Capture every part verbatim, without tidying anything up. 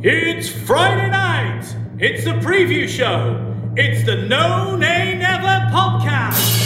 It's Friday night. It's the preview show. It's the No Nay Never podcast.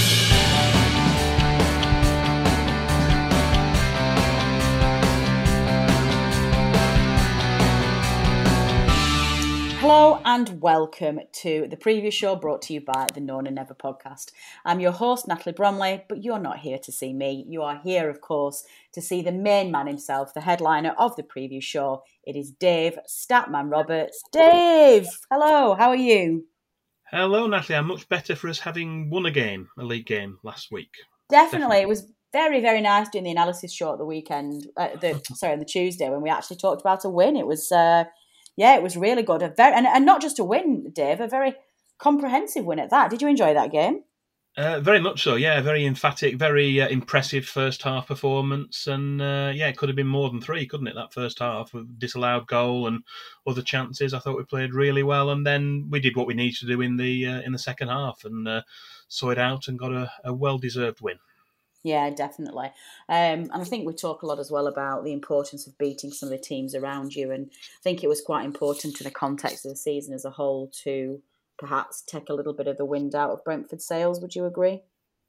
Hello and welcome to the preview show brought to you by the No Nay Never podcast. I'm your host, Natalie Bromley, but you're not here to see me. You are here, of course, to see the main man himself, the headliner of the preview show. It is Dave Statman Roberts. Dave, hello, how are you? Hello, Natalie. I'm much better for us having won a game, a league game, last week. Definitely. Definitely. It was very, very nice doing the analysis show at the weekend, uh, the sorry, on the Tuesday when we actually talked about a win. It was... Uh, Yeah, it was really good. A very, and, and not just a win, Dave, a very comprehensive win at that. Did you enjoy that game? Uh, very much so, yeah. Very emphatic, very uh, impressive first half performance. And uh, yeah, it could have been more than three, couldn't it, that first half with disallowed goal and other chances. I thought we played really well. And then we did what we needed to do in the uh, in the second half and uh, saw it out and got a, a well-deserved win. Yeah, definitely. Um, and I think we talk a lot as well about the importance of beating some of the teams around you. And I think it was quite important to the context of the season as a whole to perhaps take a little bit of the wind out of Brentford's sails. Would you agree?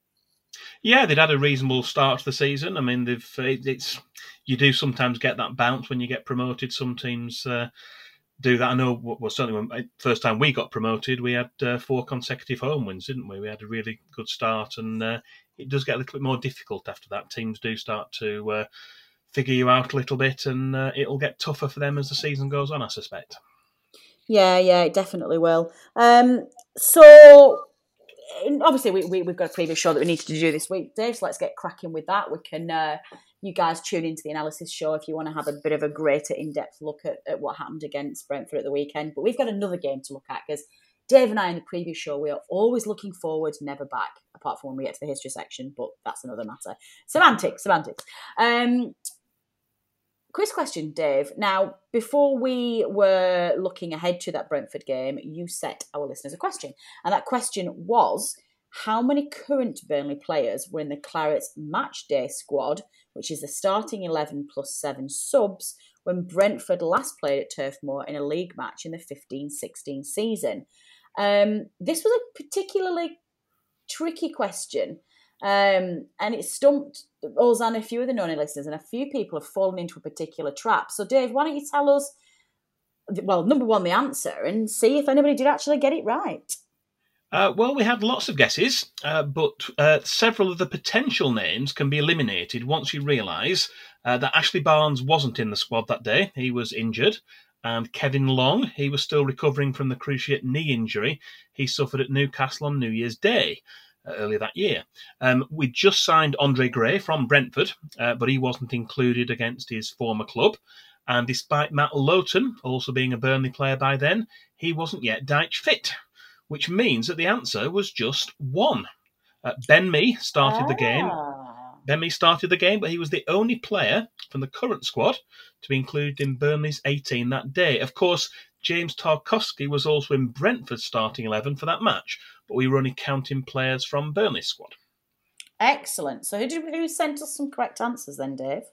Yeah, they'd had a reasonable start to the season. I mean, they've it's you do sometimes get that bounce when you get promoted. Some teams uh, do that. I know, well, certainly when first time we got promoted, we had uh, four consecutive home wins, didn't we? We had a really good start, and uh, it does get a little bit more difficult after that. Teams do start to uh, figure you out a little bit, and uh, it'll get tougher for them as the season goes on, I suspect. Yeah, yeah, it definitely will. Um, so, obviously, we, we, we've got a previous show that we need to do this week, Dave, so let's get cracking with that. We can... Uh, You guys tune into the analysis show if you want to have a bit of a greater in-depth look at, at what happened against Brentford at the weekend. But we've got another game to look at because Dave and I in the previous show, we are always looking forward, never back, apart from when we get to the history section, but that's another matter. Semantics, semantics. Um, quiz question, Dave. Now, before we were looking ahead to that Brentford game, you set our listeners a question. And that question was... how many current Burnley players were in the Clarets match day squad, which is the starting eleven plus seven subs, when Brentford last played at Turf Moor in a league match in the fifteen sixteen season? Um, this was a particularly tricky question, um, and it stumped us and a few of the non listeners, and a few people have fallen into a particular trap. So, Dave, why don't you tell us, well, number one, the answer, and see if anybody did actually get it right? Uh, well, we had lots of guesses, uh, but uh, several of the potential names can be eliminated once you realise uh, that Ashley Barnes wasn't in the squad that day. He was injured. And Kevin Long, he was still recovering from the cruciate knee injury he suffered at Newcastle on New Year's Day uh, earlier that year. Um, we just signed Andre Gray from Brentford, uh, but he wasn't included against his former club. And despite Matt Lowton also being a Burnley player by then, he wasn't yet Dyche fit, which means that the answer was just one. Uh, Ben Mee started ah. the game. Ben Mee started the game, but he was the only player from the current squad to be included in Burnley's eighteen that day. Of course, James Tarkowski was also in Brentford's starting eleven for that match, but we were only counting players from Burnley's squad. Excellent. So who, did, who sent us some correct answers then, Dave?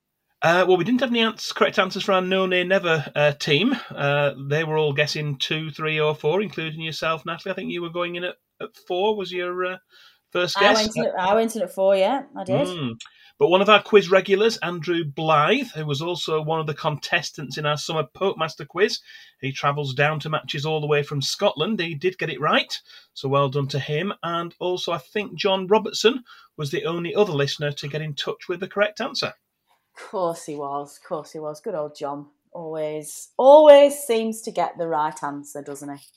Uh, well, we didn't have any answers, correct answers for our No Nay Never uh, team. Uh, they were all guessing two, three, or four, including yourself, Natalie. I think you were going in at, at four. Was your uh, first guess? I went, in at, I went in at four. Yeah, I did. Mm. But one of our quiz regulars, Andrew Blythe, who was also one of the contestants in our summer Popemaster quiz, he travels down to matches all the way from Scotland. He did get it right, so well done to him. And also, I think John Robertson was the only other listener to get in touch with the correct answer. Of course he was. Of course he was. Good old John. Always, always seems to get the right answer, doesn't he?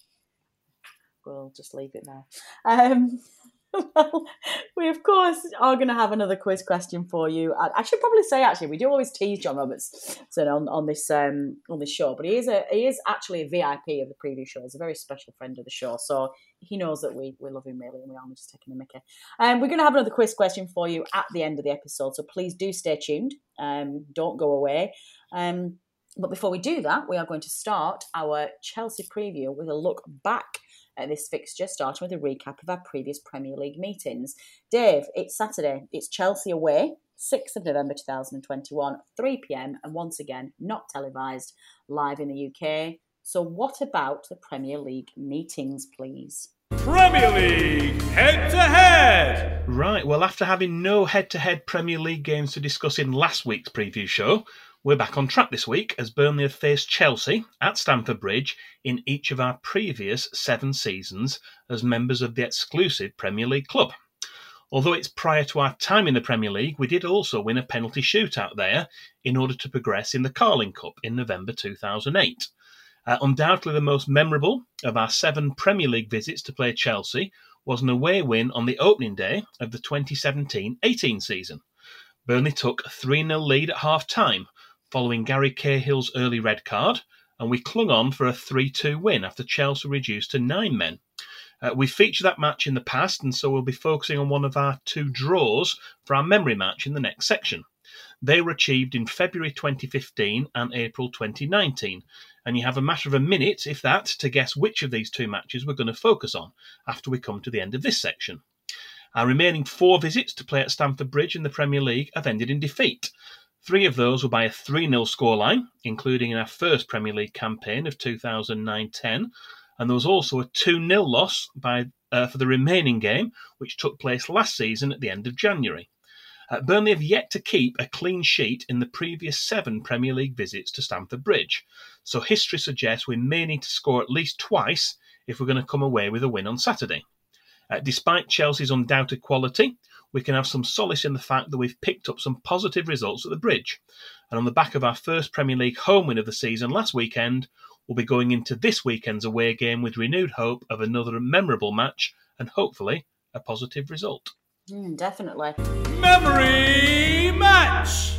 We'll just leave it there. Um, well, we of course are going to have another quiz question for you. I should probably say, actually, we do always tease John Robertson on, on this um, on this show, but he is a he is actually a V I P of the preview show. He's a very special friend of the show, so he knows that we, we love him really, and we aren't just taking a mickey. Um, we're going to have another quiz question for you at the end of the episode, so please do stay tuned. Um, don't go away. Um, but before we do that, we are going to start our Chelsea preview with a look back at this fixture, starting with a recap of our previous Premier League meetings. Dave, it's Saturday. It's Chelsea away sixth of November two thousand twenty-one, three p.m, and once again, not televised, live in the U K. So what about the Premier League meetings, please? Premier League head-to-head! Right, well, after having no head-to-head Premier League games to discuss in last week's preview show, we're back on track this week as Burnley have faced Chelsea at Stamford Bridge in each of our previous seven seasons as members of the exclusive Premier League club. Although it's prior to our time in the Premier League, we did also win a penalty shootout there in order to progress in the Carling Cup in November two thousand eight. Uh, undoubtedly the most memorable of our seven Premier League visits to play Chelsea was an away win on the opening day of the twenty seventeen eighteen season. Burnley took a three nil lead at half-time following Gary Cahill's early red card, and we clung on for a three two win after Chelsea reduced to nine men. Uh, we featured that match in the past, and so we'll be focusing on one of our two draws for our memory match in the next section. They were achieved in February twenty fifteen and April twenty nineteen, and you have a matter of a minute, if that, to guess which of these two matches we're going to focus on after we come to the end of this section. Our remaining four visits to play at Stamford Bridge in the Premier League have ended in defeat. Three of those were by a three nil scoreline, including in our first Premier League campaign of two thousand nine ten, and there was also a two nil loss by uh, for the remaining game, which took place last season at the end of January. Uh, Burnley have yet to keep a clean sheet in the previous seven Premier League visits to Stamford Bridge, so history suggests we may need to score at least twice if we're going to come away with a win on Saturday. Uh, despite Chelsea's undoubted quality, we can have some solace in the fact that we've picked up some positive results at the Bridge, and on the back of our first Premier League home win of the season last weekend, we'll be going into this weekend's away game with renewed hope of another memorable match and hopefully a positive result. Mm, definitely. Memory match!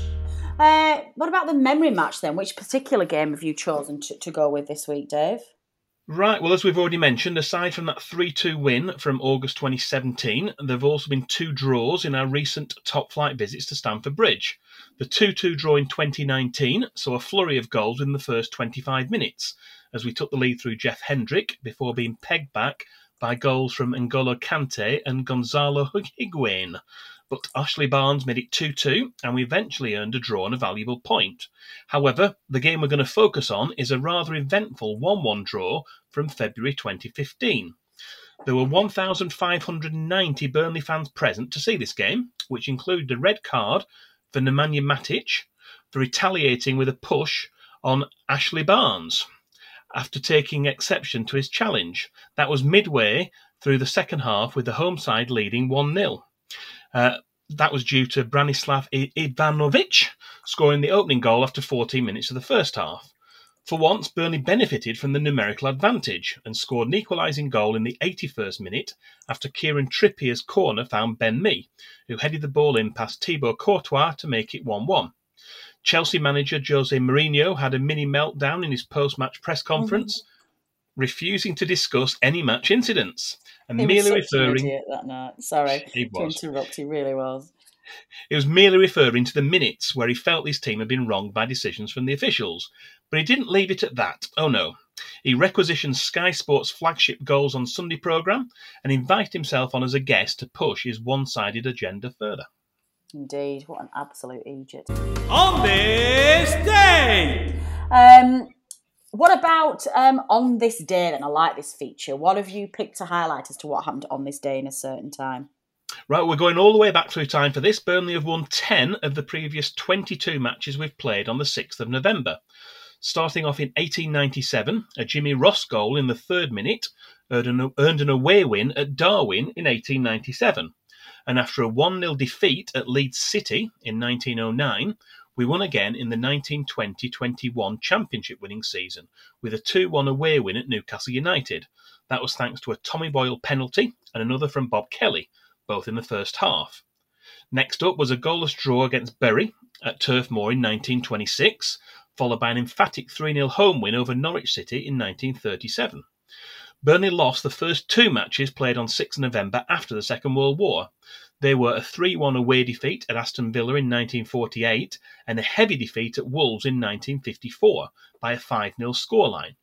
Uh, what about the memory match then? Which particular game have you chosen to, to go with this week, Dave? Right, well, as we've already mentioned, aside from that three two win from August twenty seventeen, there have also been two draws in our recent top-flight visits to Stamford Bridge. The two two draw in twenty nineteen saw a flurry of goals in the first twenty-five minutes, as we took the lead through Jeff Hendrick before being pegged back by goals from N'Golo Kante and Gonzalo Higuain. But Ashley Barnes made it two two, and we eventually earned a draw and a valuable point. However, the game we're going to focus on is a rather eventful one one draw from February twenty fifteen. There were one thousand five hundred ninety Burnley fans present to see this game, which included a red card for Nemanja Matic for retaliating with a push on Ashley Barnes after taking exception to his challenge. That was midway through the second half with the home side leading one nil. Uh, that was due to Branislav Ivanovic scoring the opening goal after fourteen minutes of the first half. For once, Burnley benefited from the numerical advantage and scored an equalising goal in the eighty-first minute after Kieran Trippier's corner found Ben Mee, who headed the ball in past Thibaut Courtois to make it one one. Chelsea manager Jose Mourinho had a mini meltdown in his post-match press conference, mm-hmm. refusing to discuss any match incidents. And he merely was such referring an idiot that night. Sorry he to was. interrupt, he really was. He was merely referring to the minutes where he felt his team had been wronged by decisions from the officials. But he didn't leave it at that. Oh no. He requisitioned Sky Sports' flagship Goals on Sunday programme and invited himself on as a guest to push his one-sided agenda further. Indeed, what an absolute idiot. On this day! Um, what about um, on this day then? I like this feature. What have you picked to highlight as to what happened on this day in a certain time? Right, we're going all the way back through time for this. Burnley have won ten of the previous twenty-two matches we've played on the sixth of November. Starting off in eighteen ninety-seven, a Jimmy Ross goal in the third minute earned an, earned an away win at Darwin in eighteen ninety-seven. And after a one nil defeat at Leeds City in nineteen oh nine, we won again in the nineteen twenty twenty-one Championship winning season with a two one away win at Newcastle United. That was thanks to a Tommy Boyle penalty and another from Bob Kelly, both in the first half. Next up was a goalless draw against Bury at Turf Moor in nineteen twenty-six, followed by an emphatic three nil home win over Norwich City in nineteen thirty-seven. Burnley lost the first two matches played on sixth of November after the Second World War. They were a three one away defeat at Aston Villa in nineteen forty-eight and a heavy defeat at Wolves in nineteen fifty-four by a five nil scoreline.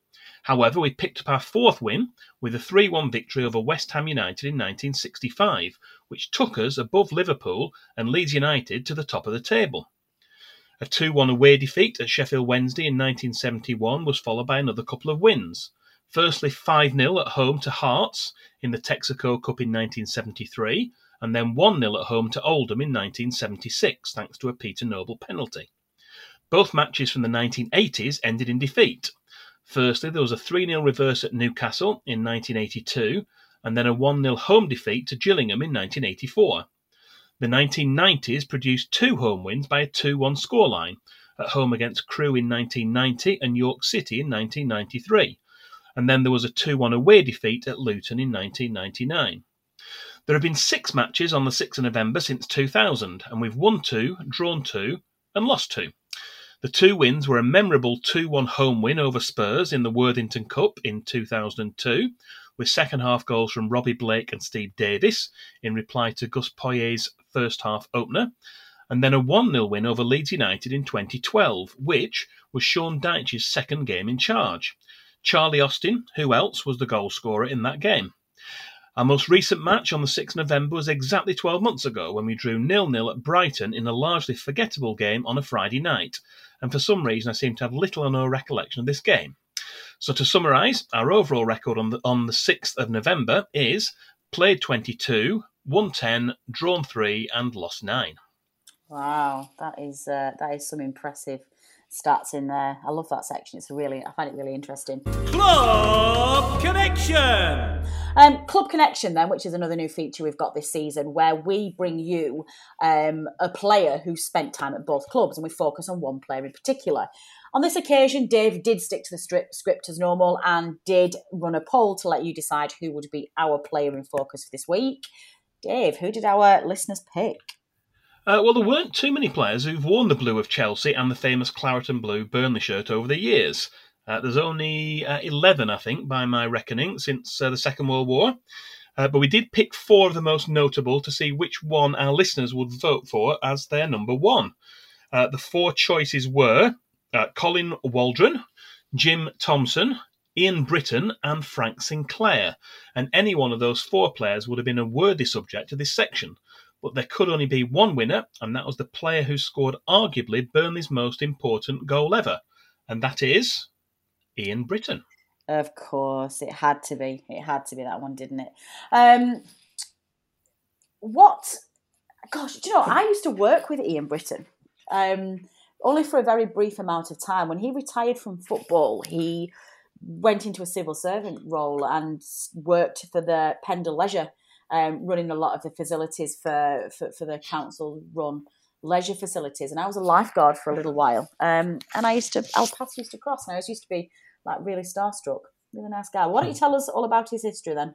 However, we picked up our fourth win with a three one victory over West Ham United in nineteen sixty-five, which took us above Liverpool and Leeds United to the top of the table. A two one away defeat at Sheffield Wednesday in nineteen seventy-one was followed by another couple of wins. Firstly, five nil at home to Hearts in the Texaco Cup in nineteen seventy-three, and then one nil at home to Oldham in nineteen seventy-six, thanks to a Peter Noble penalty. Both matches from the nineteen eighties ended in defeat. Firstly, there was a three nil reverse at Newcastle in nineteen eighty-two, and then a one nil home defeat to Gillingham in nineteen eighty-four. The nineteen nineties produced two home wins by a two one scoreline, at home against Crewe in nineteen ninety and York City in nineteen ninety-three, and then there was a two one away defeat at Luton in nineteen ninety-nine. There have been six matches on the sixth of November since two thousand, and we've won two, drawn two, and lost two. The two wins were a memorable two one home win over Spurs in the Worthington Cup in two thousand two, with second-half goals from Robbie Blake and Steve Davis in reply to Gus Poyet's first-half opener, and then a one nil win over Leeds United in twenty twelve, which was Sean Dyche's second game in charge. Charlie Austin, who else, was the goal-scorer in that game. Our most recent match on the sixth of November was exactly twelve months ago when we drew nil nil at Brighton in a largely forgettable game on a Friday night, and for some reason I seem to have little or no recollection of this game. So to summarise, our overall record on the, on the sixth of November is played twenty-two, won ten, drawn three and lost nine. Wow, that is uh, that is some impressive stats in there. I love that section. It's really, I find it really interesting. Club Connection! Um, Club Connection then, which is another new feature we've got this season, where we bring you um, a player who spent time at both clubs, and we focus on one player in particular. On this occasion, Dave did stick to the strip, script as normal and did run a poll to let you decide who would be our player in focus for this week. Dave, who did our listeners pick? Uh, well, there weren't too many players who've worn the blue of Chelsea and the famous claret and blue Burnley shirt over the years. Uh, there's only uh, eleven, I think, by my reckoning, since uh, the Second World War. Uh, but we did pick four of the most notable to see which one our listeners would vote for as their number one. Uh, the four choices were uh, Colin Waldron, Jim Thompson, Ian Britton and Frank Sinclair. And any one of those four players would have been a worthy subject to this section. But there could only be one winner, and that was the player who scored arguably Burnley's most important goal ever. And that is Ian Britton. Of course, it had to be. It had to be that one, didn't it? Um, what? Gosh, do you know, I used to work with Ian Britton, um, only for a very brief amount of time. When he retired from football, he went into a civil servant role and worked for the Pendle Leisure, um, running a lot of the facilities for, for, for the council-run leisure facilities. And I was a lifeguard for a little while. Um, and I used to, our paths used to cross, and I was used to be like really starstruck. Really nice guy. Why don't you tell us all about his history then?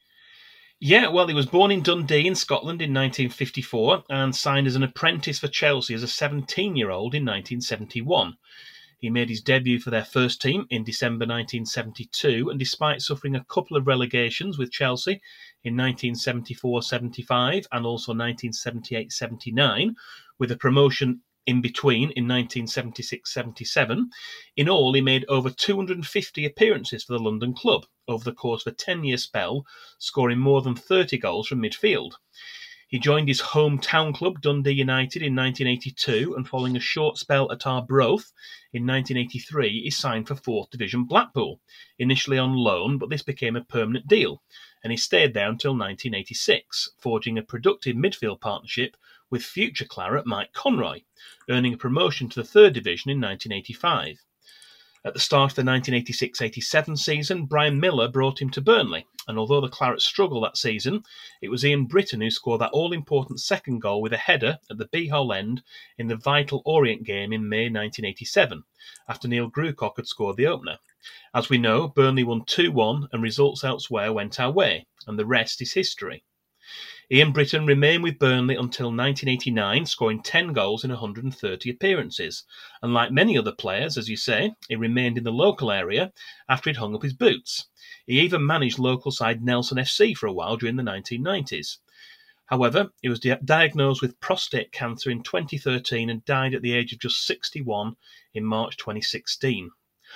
Yeah, well, he was born in Dundee in Scotland in nineteen fifty-four and signed as an apprentice for Chelsea as a seventeen-year-old in nineteen seventy-one. He made his debut for their first team in December nineteen seventy-two, and despite suffering a couple of relegations with Chelsea in nineteen seventy-four seventy-five and also nineteen seventy-eight seventy-nine, with a promotion in between in nineteen seventy-six seventy-seven, in all he made over two hundred fifty appearances for the London club over the course of a ten-year spell, scoring more than thirty goals from midfield. He joined his hometown club, Dundee United, in nineteen eighty-two, and following a short spell at Arbroath in nineteen eighty-three, he signed for fourth Division Blackpool, initially on loan, but this became a permanent deal, and he stayed there until nineteen eighty-six, forging a productive midfield partnership with future claret Mike Conroy, earning a promotion to the third Division in nineteen eighty-five. At the start of the nineteen eighty-six eighty-seven season, Brian Miller brought him to Burnley, and although the Clarets struggled that season, it was Ian Britton who scored that all-important second goal with a header at the Beehole end in the vital Orient game in May nineteen eighty-seven, after Neil Grucock had scored the opener. As we know, Burnley won two one and results elsewhere went our way, and the rest is history. Ian Britton remained with Burnley until nineteen eighty-nine, scoring ten goals in one hundred thirty appearances. And like many other players, as you say, he remained in the local area after he'd hung up his boots. He even managed local side Nelson F C for a while during the nineteen nineties. However, he was di- diagnosed with prostate cancer in twenty thirteen and died at the age of just sixty-one in March twenty sixteen.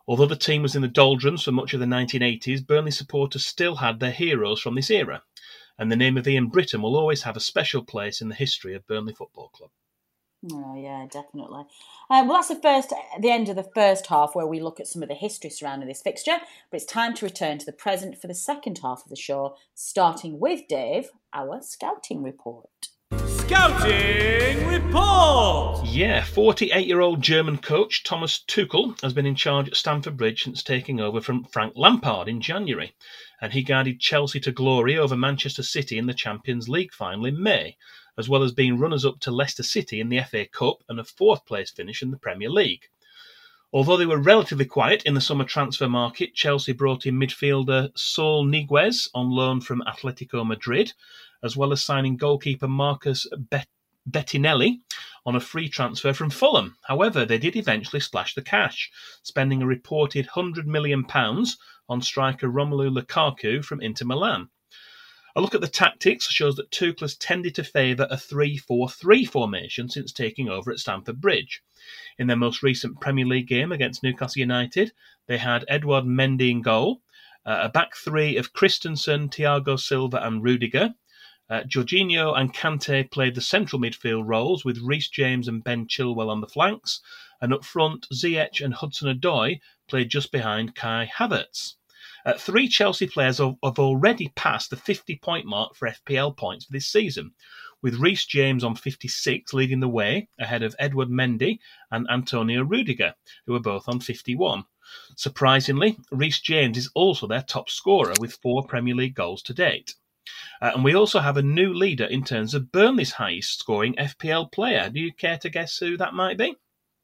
Although the team was in the doldrums for much of the nineteen eighties, Burnley supporters still had their heroes from this era, and the name of Ian Britton will always have a special place in the history of Burnley Football Club. Oh, yeah, definitely. Uh, well, that's the first, the end of the first half where we look at some of the history surrounding this fixture, but it's time to return to the present for the second half of the show, starting with Dave, our scouting report. Scouting report! Yeah, forty-eight-year-old German coach Thomas Tuchel has been in charge at Stamford Bridge since taking over from Frank Lampard in January, and he guided Chelsea to glory over Manchester City in the Champions League final in May, as well as being runners-up to Leicester City in the F A Cup and a fourth-place finish in the Premier League. Although they were relatively quiet in the summer transfer market, Chelsea brought in midfielder Saul Niguez on loan from Atletico Madrid, as well as signing goalkeeper Marcus Bet- Bettinelli on a free transfer from Fulham. However, they did eventually splash the cash, spending a reported one hundred million pounds on striker Romelu Lukaku from Inter Milan. A look at the tactics shows that Tuchel has tended to favour a three four three formation since taking over at Stamford Bridge. In their most recent Premier League game against Newcastle United, they had Edouard Mendy in goal, uh, a back three of Christensen, Thiago Silva and Rudiger. Uh, Jorginho and Kante played the central midfield roles with Reece James and Ben Chilwell on the flanks, and up front Ziyech and Hudson-Odoi played just behind Kai Havertz. Uh, three Chelsea players have, have already passed the fifty-point mark for F P L points for this season, with Reece James on fifty-six leading the way ahead of Edouard Mendy and Antonio Rudiger, who are both on fifty-one. Surprisingly, Reece James is also their top scorer with four Premier League goals to date. Uh, and we also have a new leader in terms of Burnley's highest scoring F P L player. Do you care to guess who that might be?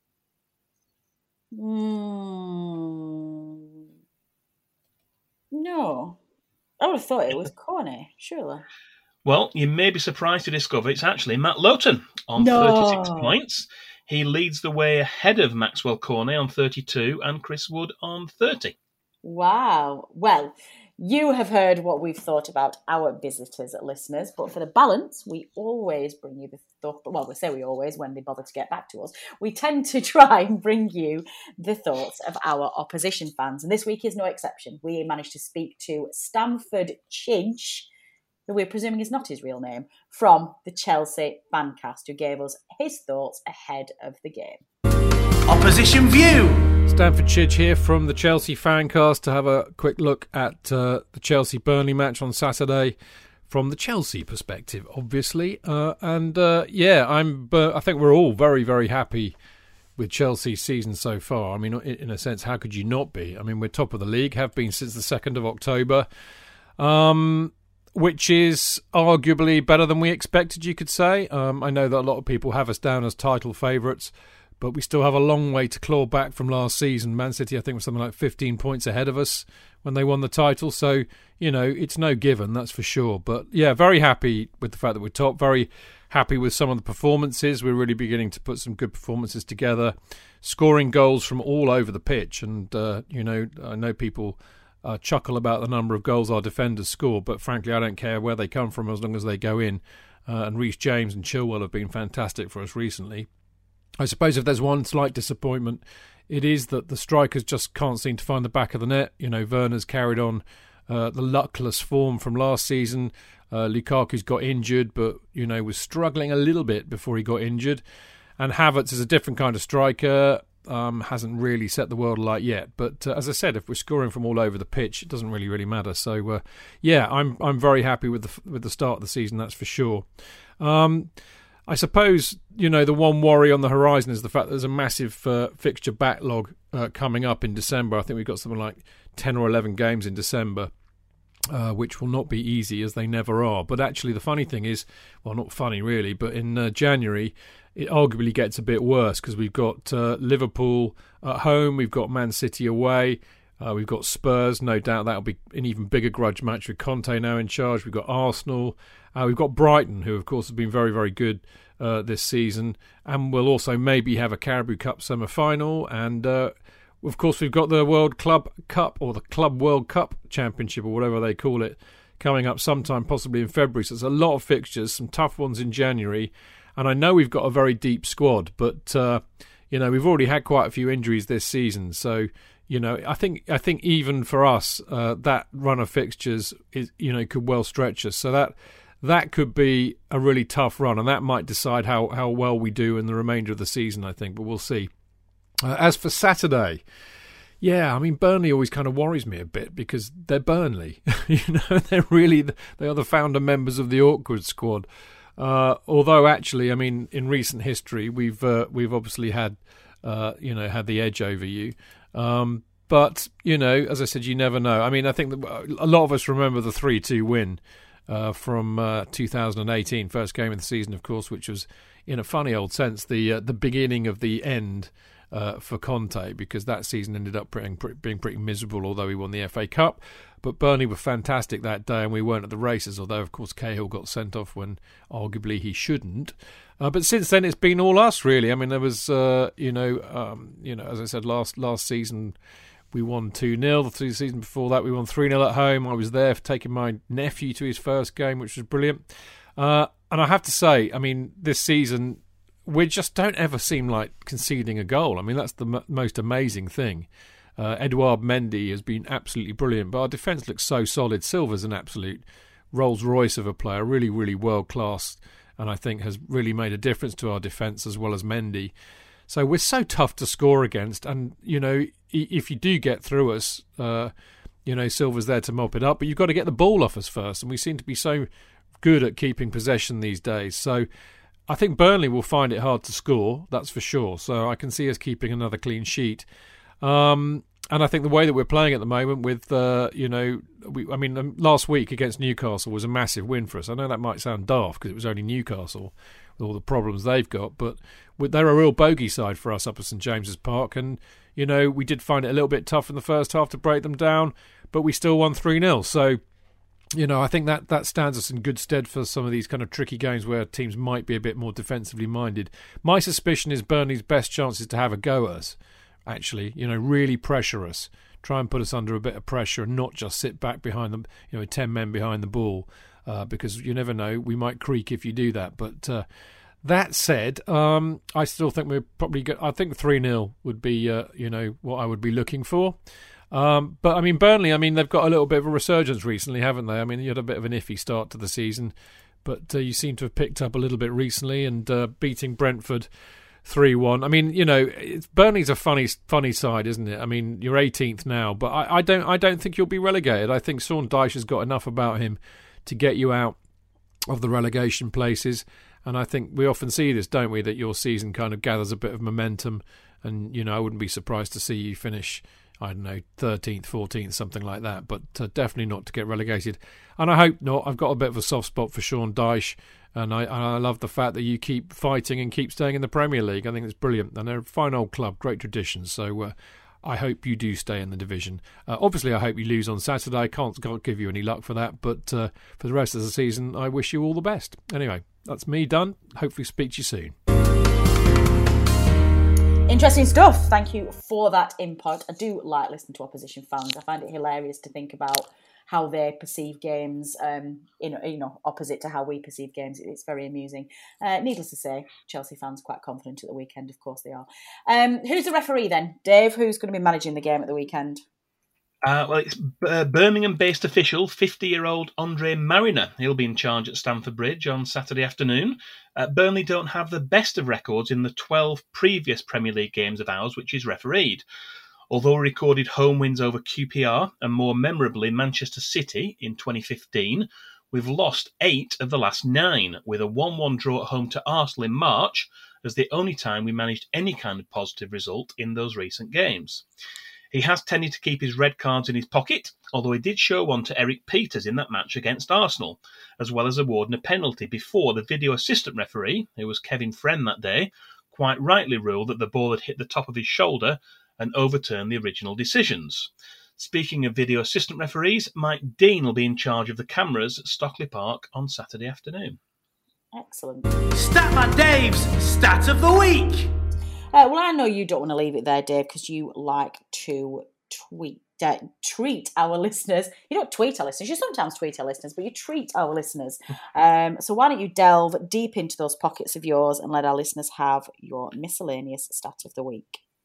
Mm, no. I would have thought it was Corney, surely. Well, you may be surprised to discover it's actually Matt Lowton on No. thirty-six points. He leads the way ahead of Maxwell Corney on thirty-two and Chris Wood on thirty. Wow. Well, you have heard what we've thought about our visitors, listeners, but for the balance, we always bring you the thought. Well, we say we always when they bother to get back to us. We tend to try and bring you the thoughts of our opposition fans, and this week is no exception. We managed to speak to Stamford Chidge, who we're presuming is not his real name, from the Chelsea Fancast, who gave us his thoughts ahead of the game. Opposition view. Stamford Chidge here from the Chelsea Fancast to have a quick look at uh, the Chelsea-Burnley match on Saturday from the Chelsea perspective, obviously. Uh, and uh, yeah, I'm. Uh, I think we're all very, very happy with Chelsea's season so far. I mean, in, in a sense, how could you not be? I mean, we're top of the league, have been since the second of October, um, which is arguably better than we expected, you could say. Um, I know that a lot of people have us down as title favourites, but we still have a long way to claw back from last season. Man City, I think, was something like fifteen points ahead of us when they won the title. So, you know, it's no given, that's for sure. But, yeah, very happy with the fact that we're top. Very happy with some of the performances. We're really beginning to put some good performances together. Scoring goals from all over the pitch. And, uh, you know, I know people uh, chuckle about the number of goals our defenders score. But, frankly, I don't care where they come from as long as they go in. Uh, and Reece James and Chilwell have been fantastic for us recently. I suppose if there's one slight disappointment, it is that the strikers just can't seem to find the back of the net. You know, Werner's carried on uh, the luckless form from last season. Uh, Lukaku's got injured, but, you know, was struggling a little bit before he got injured. And Havertz is a different kind of striker, um, hasn't really set the world alight yet. But uh, as I said, if we're scoring from all over the pitch, it doesn't really, really matter. So, uh, yeah, I'm I'm very happy with the with the start of the season, that's for sure. Um I suppose, you know, the one worry on the horizon is the fact that there's a massive uh, fixture backlog uh, coming up in December. I think we've got something like ten or eleven games in December, uh, which will not be easy, as they never are. But actually the funny thing is, well, not funny really, but in uh, January it arguably gets a bit worse because we've got uh, Liverpool at home, we've got Man City away, uh, we've got Spurs. No doubt that'll be an even bigger grudge match with Conte now in charge. We've got Arsenal. Uh, we've got Brighton, who, of course, have been very, very good uh, this season. And we'll also maybe have a Carabao Cup semi-final. And, uh, of course, we've got the World Club Cup, or the Club World Cup Championship, or whatever they call it, coming up sometime, possibly in February. So there's a lot of fixtures, some tough ones in January. And I know we've got a very deep squad, but, uh, you know, we've already had quite a few injuries this season. So, you know, I think I think even for us, uh, that run of fixtures is, you know, could well stretch us. So that that could be a really tough run, and that might decide how, how well we do in the remainder of the season, I think. But we'll see. Uh, as for Saturday, yeah, I mean, Burnley always kind of worries me a bit because they're Burnley. you know, they're really the, they are the founder members of the awkward squad. Uh, although actually, I mean, in recent history, we've uh, we've obviously had uh, you know had the edge over you. Um, but you know, as I said, you never know. I mean, I think that a lot of us remember the three two win uh, from uh, two thousand eighteen, first game of the season, of course, which was in a funny old sense the uh, the beginning of the end. Uh, for Conte, because that season ended up being, being pretty miserable, although he won the F A Cup. But Burnley were fantastic that day, and we weren't at the races, although, of course, Cahill got sent off when arguably he shouldn't. Uh, but since then, it's been all us, really. I mean, there was, uh, you know, um, you know, as I said, last last season we won two nil. The season before that, we won three nil at home. I was there for taking my nephew to his first game, which was brilliant. Uh, and I have to say, I mean, this season, we just don't ever seem like conceding a goal. I mean, that's the m- most amazing thing. Uh, Edouard Mendy has been absolutely brilliant, but our defence looks so solid. Silva's an absolute Rolls-Royce of a player, really, really world-class, and I think has really made a difference to our defence as well as Mendy. So we're so tough to score against, and, you know, if you do get through us, uh, you know, Silva's there to mop it up, but you've got to get the ball off us first, and we seem to be so good at keeping possession these days. So I think Burnley will find it hard to score, that's for sure. So I can see us keeping another clean sheet. Um, and I think the way that we're playing at the moment with, uh, you know, we, I mean, um, last week against Newcastle was a massive win for us. I know that might sound daft because it was only Newcastle with all the problems they've got, but they're a real bogey side for us up at St James's Park. And, you know, we did find it a little bit tough in the first half to break them down, but we still won three nil. So, you know, I think that, that stands us in good stead for some of these kind of tricky games where teams might be a bit more defensively minded. My suspicion is Burnley's best chance is to have a go at us, actually. You know, really pressure us, try and put us under a bit of pressure and not just sit back behind them, you know, with ten men behind the ball, uh, because you never know, we might creak if you do that. But uh, that said, um, I still think we're probably good. I think three nil would be, uh, you know, what I would be looking for. Um, but, I mean, Burnley, I mean, they've got a little bit of a resurgence recently, haven't they? I mean, you had a bit of an iffy start to the season, but uh, you seem to have picked up a little bit recently and uh, beating Brentford three one. I mean, you know, it's, Burnley's a funny funny side, isn't it? I mean, you're eighteenth now, but I, I don't I don't think you'll be relegated. I think Sean Dyche has got enough about him to get you out of the relegation places, and I think we often see this, don't we, that your season kind of gathers a bit of momentum, and, you know, I wouldn't be surprised to see you finish, I don't know, thirteenth, fourteenth, something like that, but uh, definitely not to get relegated. And I hope not. I've got a bit of a soft spot for Sean Dyche, and I, and I love the fact that you keep fighting and keep staying in the Premier League. I think it's brilliant, and they're a fine old club, great traditions, so uh, I hope you do stay in the division. Uh, obviously, I hope you lose on Saturday. I can't, can't give you any luck for that, but uh, for the rest of the season, I wish you all the best. Anyway, that's me done. Hopefully speak to you soon. Interesting stuff. Thank you for that input. I do like listening to opposition fans. I find it hilarious to think about how they perceive games, um, in, you know, opposite to how we perceive games. It's very amusing. Uh, needless to say, Chelsea fans quite confident at the weekend. Of course they are. Um, who's the referee then? Dave, who's going to be managing the game at the weekend? Uh, well, it's uh, Birmingham-based official, fifty-year-old Andre Mariner. He'll be in charge at Stamford Bridge on Saturday afternoon. Uh, Burnley don't have the best of records in the twelve previous Premier League games of ours, which is refereed. Although we recorded home wins over Q P R and more memorably Manchester City in twenty fifteen, we've lost eight of the last nine, with a one one draw at home to Arsenal in March as the only time we managed any kind of positive result in those recent games. He has tended to keep his red cards in his pocket, although he did show one to Eric Peters in that match against Arsenal, as well as awarding a penalty before the video assistant referee, who was Kevin Friend that day, quite rightly ruled that the ball had hit the top of his shoulder and overturned the original decisions. Speaking of video assistant referees, Mike Dean will be in charge of the cameras at Stockley Park on Saturday afternoon. Excellent. Statman Dave's Stat of the Week. Uh, well, I know you don't want to leave it there, Dave, because you like to tweet, uh, treat our listeners. You don't tweet our listeners. You sometimes tweet our listeners, but you treat our listeners. Um, so why don't you delve deep into those pockets of yours and let our listeners have your miscellaneous stat of the week?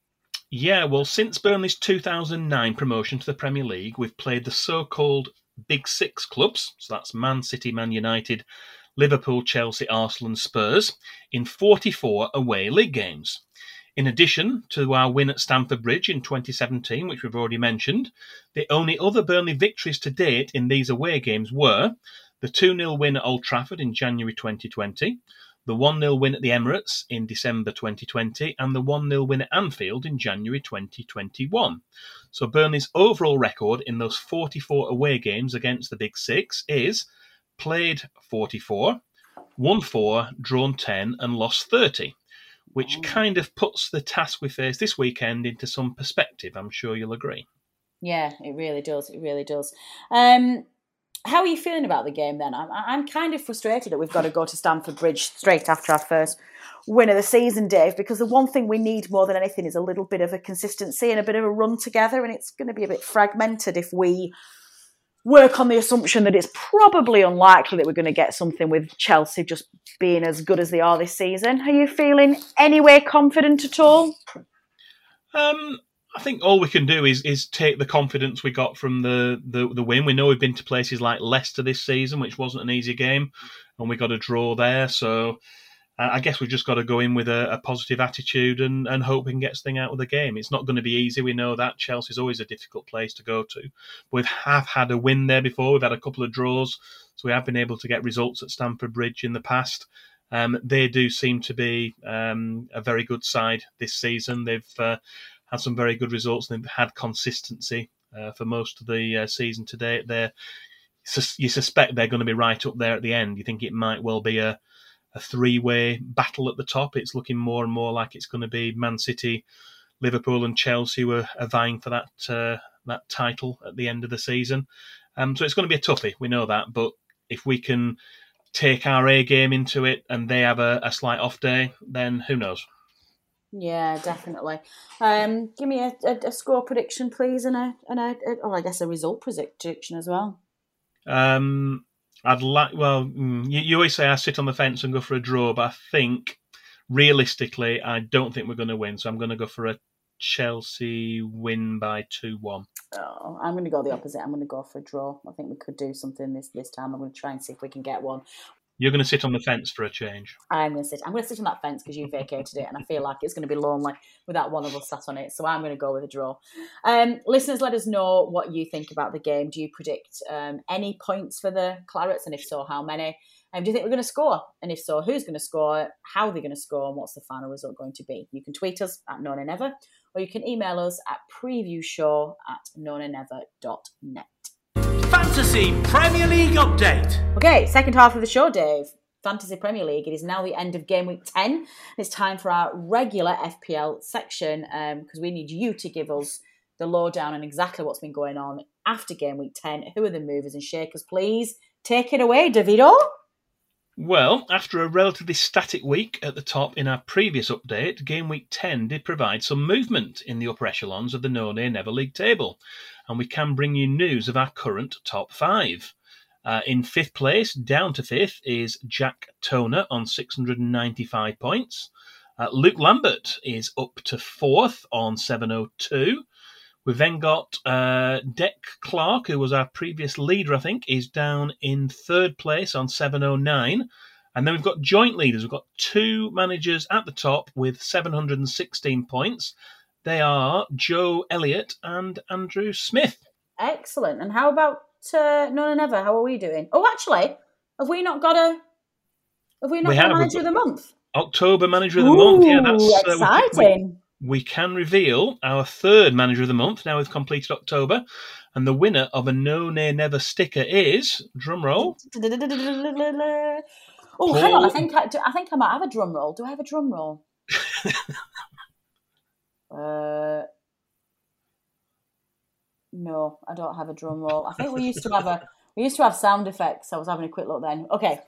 Yeah, well, since Burnley's two thousand nine promotion to the Premier League, we've played the so-called Big Six clubs, so that's Man City, Man United, Liverpool, Chelsea, Arsenal and Spurs, in forty-four away league games. In addition to our win at Stamford Bridge in twenty seventeen, which we've already mentioned, the only other Burnley victories to date in these away games were the two nil win at Old Trafford in January twenty twenty, the one nil win at the Emirates in December twenty twenty, and the one nil win at Anfield in January twenty twenty-one. So Burnley's overall record in those forty-four away games against the Big Six is played forty-four, won four, drawn ten, and lost thirty, which kind of puts the task we face this weekend into some perspective. I'm sure you'll agree. Yeah, it really does. It really does. Um, how are you feeling about the game then? I'm, I'm kind of frustrated that we've got to go to Stamford Bridge straight after our first win of the season, Dave, because the one thing we need more than anything is a little bit of a consistency and a bit of a run together, and it's going to be a bit fragmented if we work on the assumption that it's probably unlikely that we're going to get something with Chelsea just being as good as they are this season. Are you feeling anyway confident at all? Um, I think all we can do is is take the confidence we got from the, the, the win. We know we've been to places like Leicester this season, which wasn't an easy game, and we got a draw there. So I guess we've just got to go in with a, a positive attitude and, and hope we can get something out of the game. It's not going to be easy. We know that. Chelsea's always a difficult place to go to. We have had a win there before. We've had a couple of draws, so we have been able to get results at Stamford Bridge in the past. Um, they do seem to be um, a very good side this season. They've uh, had some very good results, and they've had consistency uh, for most of the uh, season to date. They're, you suspect they're going to be right up there at the end. You think it might well be a a three-way battle at the top. It's looking more and more like it's going to be Man City, Liverpool and Chelsea were are vying for that uh, that title at the end of the season. Um, so it's going to be a toughie, we know that, but if we can take our A game into it and they have a, a slight off day, then who knows? Yeah, definitely. Um, give me a, a, a score prediction, please, and a, and a, a, oh, I guess a result prediction as well. Um, I'd like, well, you, you always say I sit on the fence and go for a draw, but I think realistically, I don't think we're going to win. So I'm going to go for a Chelsea win by two one. Oh, I'm going to go the opposite. I'm going to go for a draw. I think we could do something this, this time. I'm going to try and see if we can get one. You're going to sit on the fence for a change. I'm going to sit. I'm going to sit on that fence because you vacated it, and I feel like it's going to be lonely without one of us sat on it. So I'm going to go with a draw. Um, listeners, let us know what you think about the game. Do you predict um, any points for the Clarets, and if so, how many? Um, do you think we're going to score? And if so, who's going to score? How are they going to score? And what's the final result going to be? You can tweet us at No Nay Never, or you can email us at previewshow at no nay never dot net. Fantasy Premier League update. Okay, second half of the show, Dave. Fantasy Premier League. It is now the end of game week ten. It's time for our regular F P L section because um, we need you to give us the lowdown on exactly what's been going on after game week ten. Who are the movers and shakers? Please take it away, Davido. Well, after a relatively static week at the top in our previous update, game week ten did provide some movement in the upper echelons of the No Nay Never League table, and we can bring you news of our current top five. Uh, in fifth place, down to fifth, is Jack Toner on six hundred ninety-five points. Uh, Luke Lambert is up to fourth on seven oh two. We've then got uh, Dec Clark, who was our previous leader, I think, is down in third place on seven oh nine. And then we've got joint leaders. We've got two managers at the top with seven hundred sixteen points. They are Joe Elliott and Andrew Smith. Excellent. And how about uh, No Nay Never? How are we doing? Oh, actually, have we not got a... Have we not we got have, a manager of the month? October manager of the Ooh, month. Yeah, that's exciting. Uh, we, we, we can reveal our third manager of the month now we've completed October. And the winner of a No Nay Never sticker is, drum roll. Oh, hang on. I think I, I think I might have a drum roll. Do I have a drum roll? uh, no, I don't have a drum roll. I think we used to have a we used to have sound effects. I was having a quick look then. Okay.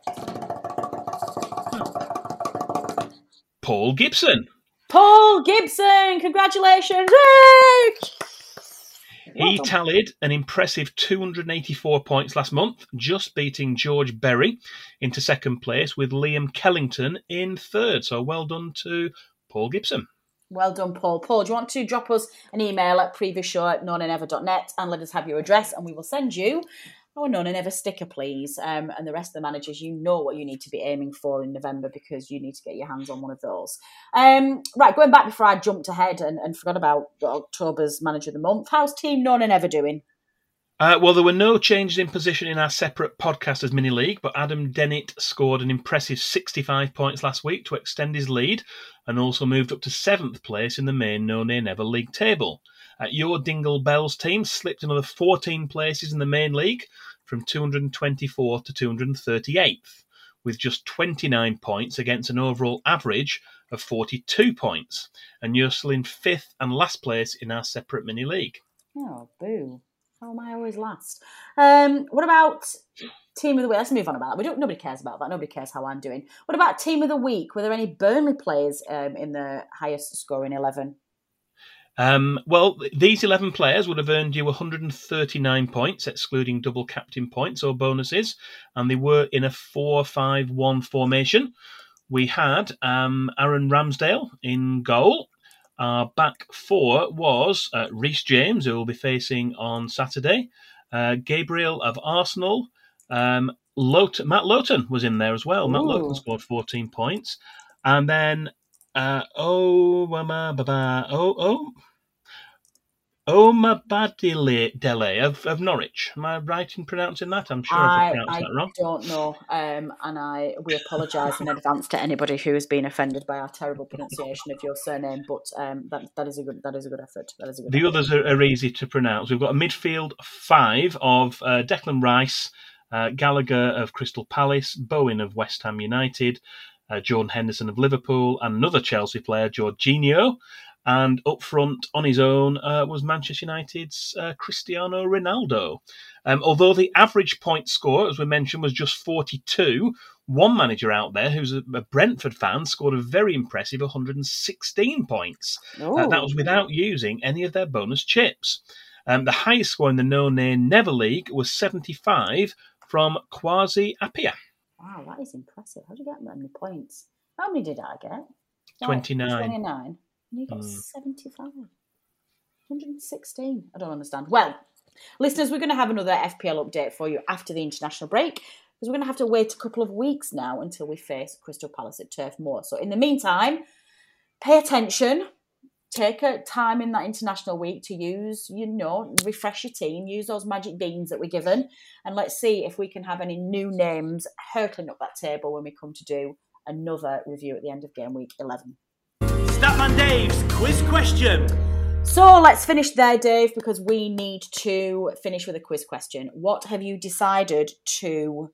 Paul Gibson. Paul Gibson, congratulations! Yay! He tallied an impressive two hundred eighty-four points last month, just beating George Berry into second place with Liam Kellington in third. So well done to Paul Gibson. Well done, Paul. Paul, do you want to drop us an email at previousshow at known and never dot net and let us have your address, and we will send you our Known and Never sticker, please. Um, and the rest of the managers, you know what you need to be aiming for in November, because you need to get your hands on one of those. Um, right, going back before I jumped ahead and, and forgot about October's Manager of the Month, how's Team Known and Never doing? Uh, well, there were no changes in position in our separate podcasters mini league, but Adam Dennett scored an impressive sixty-five points last week to extend his lead, and also moved up to seventh place in the main No Nay Never league table. Uh, your Dingle Bells team slipped another fourteen places in the main league, from two hundred twenty-fourth to two hundred thirty-eighth, with just twenty-nine points against an overall average of forty-two points, and you're still in fifth and last place in our separate mini league. Oh, boo. How am I always last? Um, what about Team of the Week? Let's move on about that. We don't. Nobody cares about that. Nobody cares how I'm doing. What about Team of the Week? Were there any Burnley players um, in the highest scoring eleven? Um, well, these eleven players would have earned you one hundred thirty-nine points, excluding double captain points or bonuses, and they were in a four five one formation. We had um, Aaron Ramsdale in goal. Our back four was uh, Reece James, who will be facing on Saturday, uh, Gabriel of Arsenal, um, Lot- Matt Lowton was in there as well. Ooh. Matt Lowton scored fourteen points. And then, uh, oh, ba, ba, ba, oh, oh, Omabadele of, of Norwich. Am I right in pronouncing that? I'm sure I, I've pronounced I that wrong. I don't know, um, and I we apologise in advance to anybody who has been offended by our terrible pronunciation of your surname. But um, that that is a good that is a good effort. That is a good. The effort. others are, are easy to pronounce. We've got a midfield five of uh, Declan Rice, uh, Gallagher of Crystal Palace, Bowen of West Ham United, uh, Jordan Henderson of Liverpool, and another Chelsea player, Jorginho. And up front on his own uh, was Manchester United's uh, Cristiano Ronaldo. Um, although the average point score, as we mentioned, was just forty-two, one manager out there who's a, a Brentford fan scored a very impressive one hundred sixteen points. Uh, that was without using any of their bonus chips. Um, the highest score in the No Nay Never League was seventy-five from Kwasi Appiah. Wow, that is impressive. How did you get that many points? How many did I get? twenty-nine. twenty-nine. And you got mm. seventy-five. one hundred sixteen. I don't understand. Well, listeners, we're going to have another F P L update for you after the international break, because we're going to have to wait a couple of weeks now until we face Crystal Palace at Turf Moor. So in the meantime, pay attention. Take a time in that international week to use, you know, refresh your team, use those magic beans that we're given, and let's see if we can have any new names hurtling up that table when we come to do another review at the end of game week eleven. Statman Dave's quiz question. So let's finish there, Dave, because we need to finish with a quiz question. What have you decided to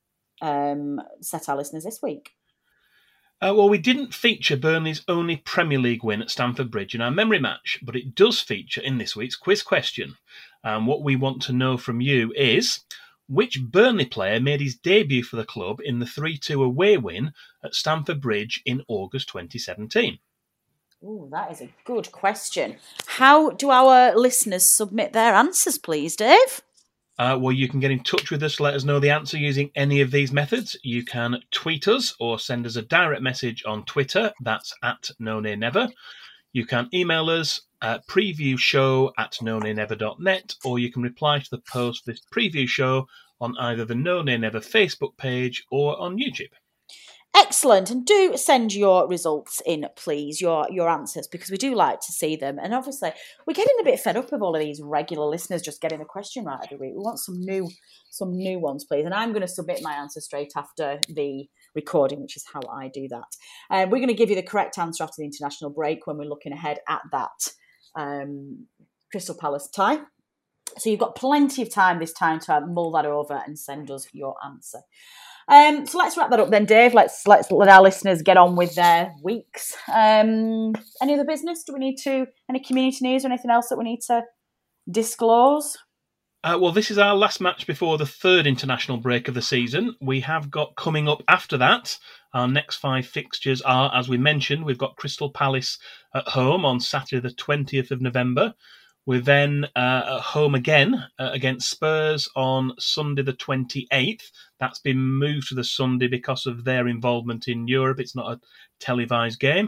um, set our listeners this week? Uh, well, we didn't feature Burnley's only Premier League win at Stamford Bridge in our memory match, but it does feature in this week's quiz question. And um, what we want to know from you is, which Burnley player made his debut for the club in the three two away win at Stamford Bridge in August twenty seventeen? Ooh, that is a good question. How do our listeners submit their answers, please, Dave? Uh, well, you can get in touch with us to let us know the answer using any of these methods. You can tweet us or send us a direct message on Twitter. That's at No Nay Never. You can email us at previewshow at no nay never dot net, or you can reply to the post of this preview show on either the No Nay Never Facebook page or on YouTube. Excellent. And do send your results in, please, your your answers, because we do like to see them. And obviously, we're getting a bit fed up of all of these regular listeners just getting the question right every week. We want some new some new ones, please. And I'm going to submit my answer straight after the recording, which is how I do that. And uh, we're going to give you the correct answer after the international break when we're looking ahead at that um, Crystal Palace tie. So you've got plenty of time this time to mull that over and send us your answer. Um, so let's wrap that up then, Dave. Let's let's let our listeners get on with their weeks. Um, any other business? Do we need to, any community news or anything else that we need to disclose? Uh, well, this is our last match before the third international break of the season. We have got coming up after that. Our next five fixtures are, as we mentioned, we've got Crystal Palace at home on Saturday the twentieth of November. We're then uh, at home again uh, against Spurs on Sunday the twenty-eighth. That's been moved to the Sunday because of their involvement in Europe. It's not a televised game.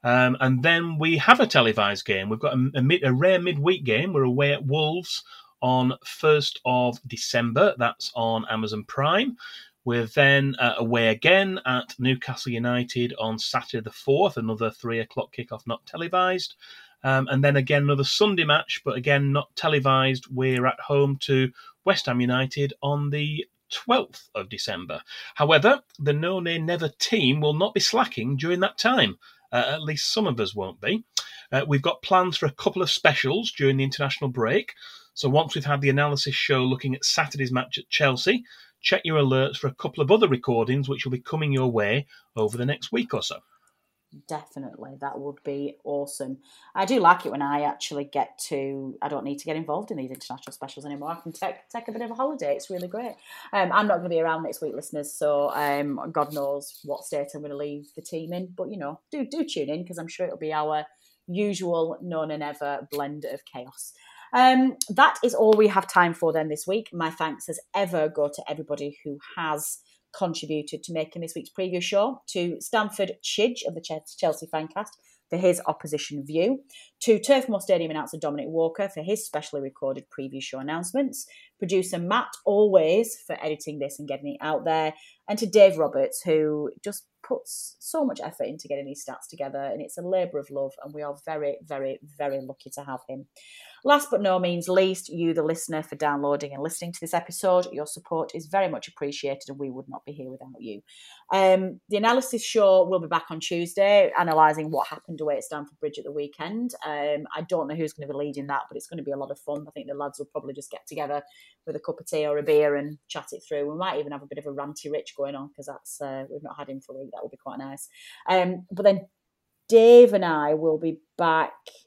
Um, and then we have a televised game. We've got a, a, mid, a rare midweek game. We're away at Wolves on first of December. That's on Amazon Prime. We're then uh, away again at Newcastle United on Saturday the fourth, another three o'clock kickoff, not televised. Um, and then again, another Sunday match, but again, not televised. We're at home to West Ham United on the twelfth of December. However, the No Nay Never team will not be slacking during that time. Uh, at least some of us won't be. Uh, we've got plans for a couple of specials during the international break. So once we've had the analysis show looking at Saturday's match at Chelsea, check your alerts for a couple of other recordings which will be coming your way over the next week or so. Definitely, that would be awesome. I do like it when I actually get to, I don't need to get involved in these international specials anymore. I can take take a bit of a holiday. It's really great. Um, I'm not going to be around next week, listeners, so um, God knows what state I'm going to leave the team in. But, you know, do, do tune in because I'm sure it'll be our usual No Nay Never blend of chaos. Um, that is all we have time for then this week. My thanks as ever go to everybody who has contributed to making this week's preview show, to Stanford Chidge of the Chelsea Fancast for his opposition view, to Turf Moor Stadium announcer Dominic Walker for his specially recorded preview show announcements, producer Matt always for editing this and getting it out there, and to Dave Roberts, who just puts so much effort into getting these stats together, and it's a labour of love, and we are very, very, very lucky to have him. Last but no means least, you, the listener, for downloading and listening to this episode. Your support is very much appreciated, and we would not be here without you. Um, the analysis show will be back on Tuesday, analysing what happened away at Stamford Bridge at the weekend. Um, I don't know who's going to be leading that, but it's going to be a lot of fun. I think the lads will probably just get together with a cup of tea or a beer and chat it through. We might even have a bit of a ranty Rich going on, because that's uh, we've not had him for a week. That would be quite nice. Um, but then Dave and I will be back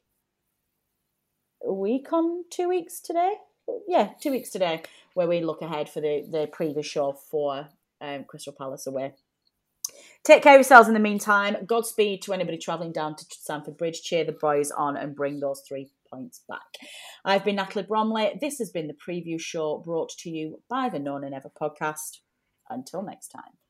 a week on two weeks today. Yeah, two weeks today, where we look ahead for the, the previous show for um, Crystal Palace away. Take care of yourselves in the meantime. Godspeed to anybody travelling down to Stamford Bridge. Cheer the boys on and bring those three points back. I've been Natalie Bromley. This has been the preview show brought to you by the No Nay Never podcast. Until next time.